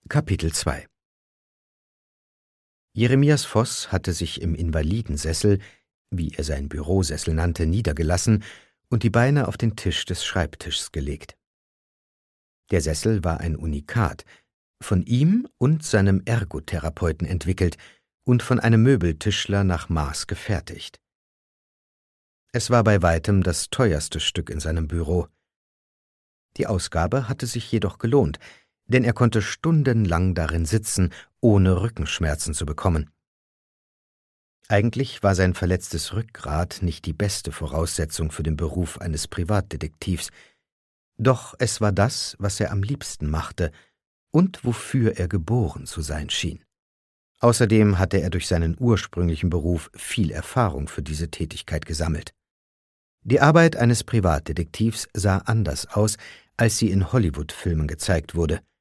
Kapitel 2 Jeremias Voß hatte sich im Invalidensessel, wie er seinen Bürosessel nannte, niedergelassen und die Beine auf den Tisch des Schreibtischs gelegt. Der Sessel war ein Unikat, von ihm und seinem Ergotherapeuten entwickelt und von einem Möbeltischler nach Maß gefertigt. Es war bei weitem das teuerste Stück in seinem Büro. Die Ausgabe hatte sich jedoch gelohnt, denn er konnte stundenlang darin sitzen, ohne Rückenschmerzen zu bekommen. Eigentlich war sein verletztes Rückgrat nicht die beste Voraussetzung für den Beruf eines Privatdetektivs, doch es war das, was er am liebsten machte und wofür er geboren zu sein schien. Außerdem hatte er durch seinen ursprünglichen Beruf viel Erfahrung für diese Tätigkeit gesammelt. Die Arbeit eines Privatdetektivs sah anders aus, als sie in Hollywood-Filmen gezeigt wurde.